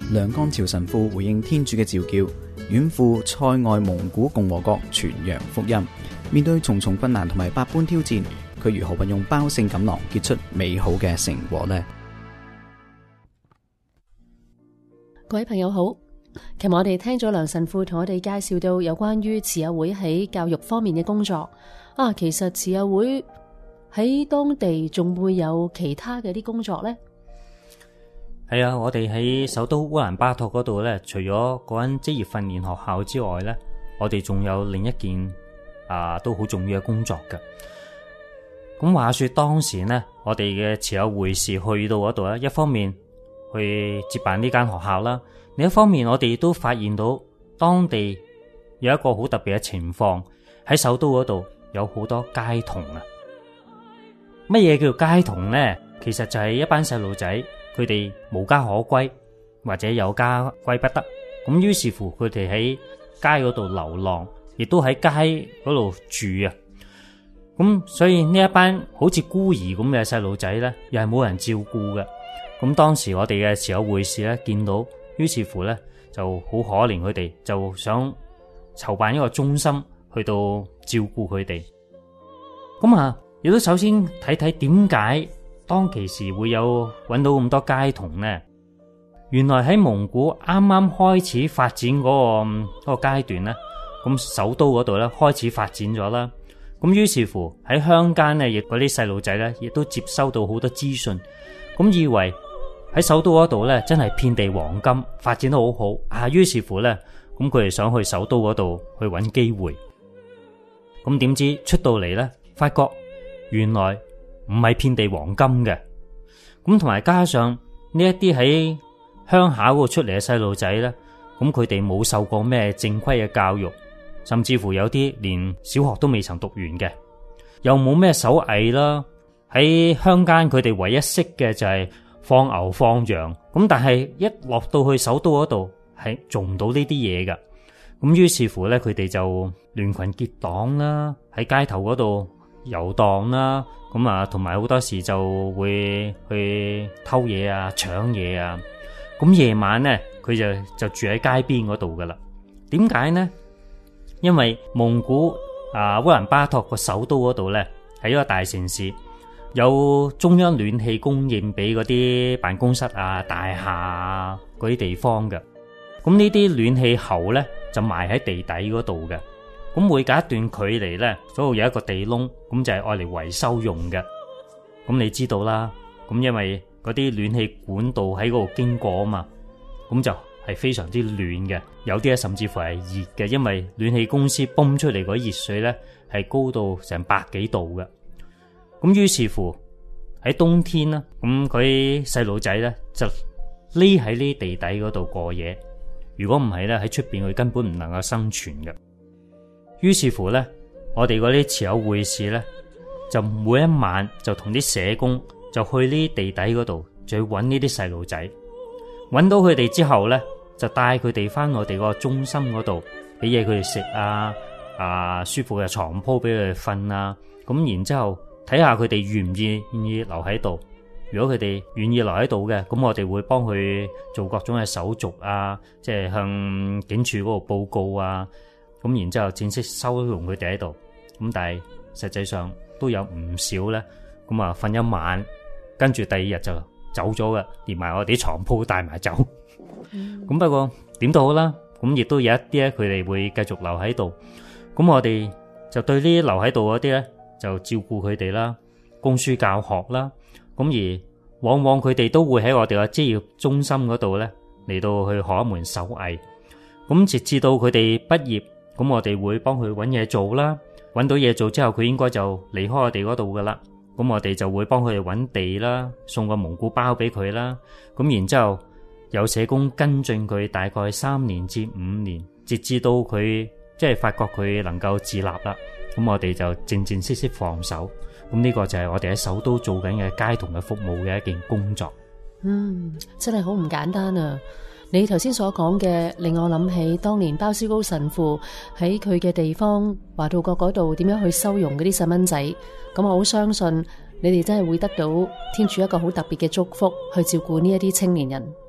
梁干潮神父回應天主嘅召叫，遠赴塞外蒙古共和國傳揚福音。面對重重困難同埋百般挑戰，佢如何運用包性錦囊結出美好嘅成果呢？ 各位朋友好，琴日我哋聽咗梁神父同我哋介紹到有關於慈幼會喺教育方面嘅工作。其實慈幼會喺當地仲會有其他嘅啲工作呢？ 係啊，我哋喺首都烏蘭巴托嗰度呢，除咗嗰間職業訓練學校之外呢，我哋仲有另一件都好重要嘅工作㗎。咁話說當時呢，我哋嘅慈幼會士去到嗰度呢，一方面去接辦呢間學校啦，另一方面我哋都發現到當地有一個好特別嘅情況，喺首都嗰度有好多街童啊。乜嘢叫街童呢？其實就係一班細路仔，佢哋無家可歸或者有家歸不得，咁於是乎佢哋喺街嗰度流浪，亦都喺街嗰度住啊。咁所以呢一班好似孤兒咁嘅細路仔呢，又係冇人照顧嘅。咁當時我哋嘅慈幼會士呢，見到，於是乎呢就好可憐佢哋，就想籌辦一個中心去到照顧佢哋。咁亦都首先睇睇點解當其時會有揾到咁多街童呢？原來喺蒙古啱啱開始發展嗰個階段呢，咁首都嗰度呢開始發展咗啦。咁於是乎喺鄉間呢，亦嗰啲細路仔呢，亦都接收到好多資訊，咁以為喺首都嗰度呢，真係遍地黃金，發展得好好。於是乎呢，咁佢哋想去首都嗰度去揾機會。咁點知出到嚟呢，發覺原來唔係遍地黃金嘅。咁同埋加上呢一啲喺鄉下嗰度出嚟嘅細路仔呢，咁佢哋冇受過咩正規嘅教育，甚至乎有啲連小學都未曾讀完嘅，又冇咩手藝啦。喺鄉間佢哋唯一識嘅就係放牛放羊，咁但係一落到去首都嗰度係做唔到呢啲嘢噶。咁於是乎呢，佢哋就聯群結黨啦，喺街頭嗰度遊蕩啦，咁同埋好多時就會去偷嘢啊、搶嘢啊。咁夜晚呢，佢就住喺街邊嗰度噶啦。點解呢？因為蒙古烏蘭巴托個首都嗰度呢，係一個大城市，有中央暖氣供應俾嗰啲辦公室啊、大廈啊嗰啲地方嘅。咁呢啲暖氣喉呢，就埋喺地底嗰度嘅。咁每隔一段距離呢，嗰度有一個地窿，咁就係愛嚟維修用嘅。咁你知道啦，咁因為嗰啲暖氣管道喺嗰度經過啊嘛，咁就係非常之暖嘅。有啲咧甚至乎係熱嘅，因為暖氣公司泵出嚟嗰啲熱水呢，係高到成100幾度嘅。咁於是乎喺冬天啦，咁嗰啲細路仔呢，就匿喺呢地底嗰度過夜。如果唔係呢，喺出邊佢根本唔能夠生存嘅。於是乎呢，我哋嗰啲慈幼會士呢，就每一晚就同啲社工就去呢地底嗰度，就去揾呢啲細路仔。揾到佢哋之後呢，就帶佢哋翻我哋個中心嗰度，俾嘢佢哋食舒服嘅床鋪俾佢哋瞓啊。咁然之後睇下佢哋願唔願意留喺度。如果佢哋願意留喺度嘅，咁我哋會幫佢做各種嘅手續啊，即係向警署嗰度報告啊。咁然之後正式收容佢哋喺度。咁但係實際上都有唔少咧，咁瞓一晚，跟住第二日就走咗嘅，連埋我哋啲床鋪帶埋走。咁不過點都好啦，咁亦都有一啲咧，佢哋會繼續留喺度。咁我哋就對呢啲留喺度嗰啲咧，就照顧佢哋啦，供書教學啦。咁而往往佢哋都會喺我哋嘅職業中心嗰度咧，嚟到去學一門手藝。咁直至到佢哋畢業，咁我哋會幫佢揾嘢做啦。揾到嘢做之後，佢應該就離開我哋嗰度噶啦。咁我哋就會幫佢哋揾地啦，送個蒙古包俾佢啦。咁然之後有社工跟進佢大概3年至5年，直至到佢即係發覺佢能夠自立啦。咁我哋就正正式式放手。咁呢個就係我哋喺首都做緊嘅街童嘅服務嘅一件工作。 真係好唔簡單啊！你頭先所講嘅令我諗起當年鮑思高神父喺佢嘅地方華道國嗰度點樣去收容嗰啲細蚊仔。咁我好相信你哋真係會得到天主一個好特別嘅祝福，去照顧呢一啲青年人。